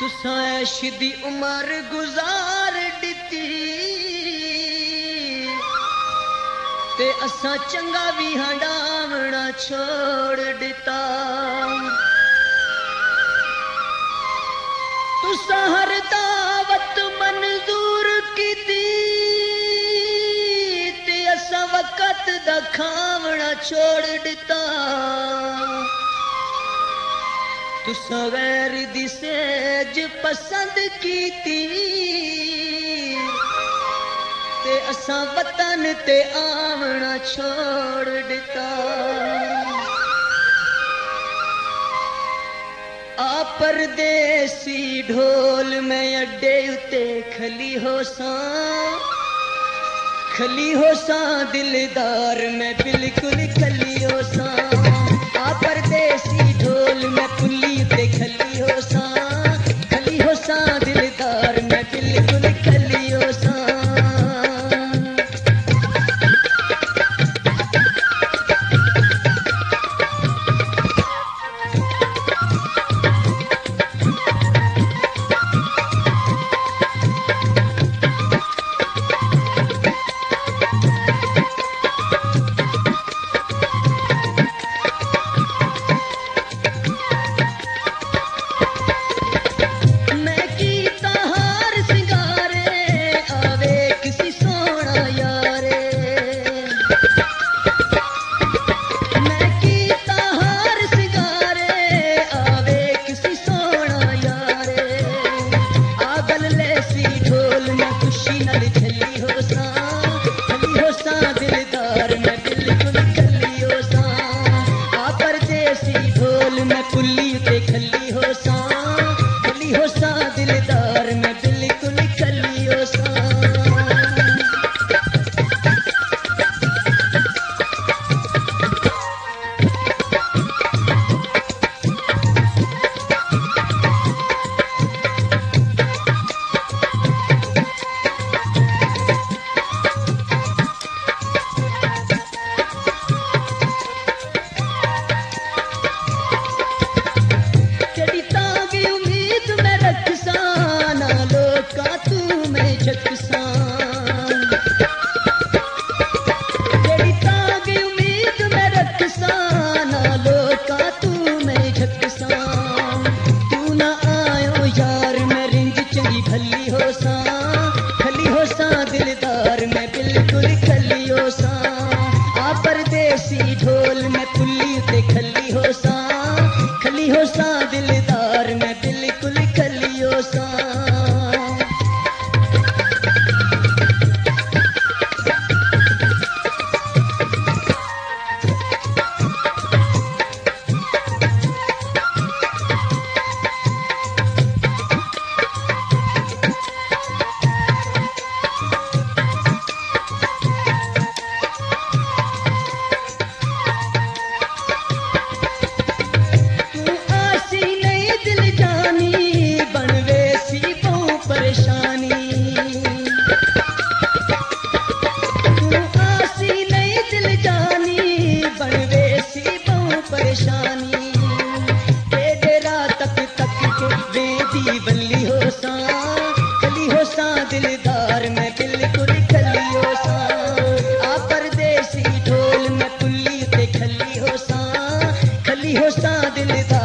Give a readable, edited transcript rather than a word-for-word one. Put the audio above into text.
तुसां दी उम्र गुजार दिती ते असां चंगा भी हंडावना छोड़ दिता। तुसां हर दावत मंजूर कीती ते असां वक़्त दा खावना छोड़ दिता। तुसां गैर दी सेज पसंद कीती ते असां वतन ते आवना छोड़ दिता। आ परदेसी ढोल में अड्डे उते खली हो सा दिलदार में बिल्कुल खली हो सा। आ परदेसी ढोल में पुली उते खली हो सा दिलदार में बिल्कुल खली हो सा। खली हो सा दिलदार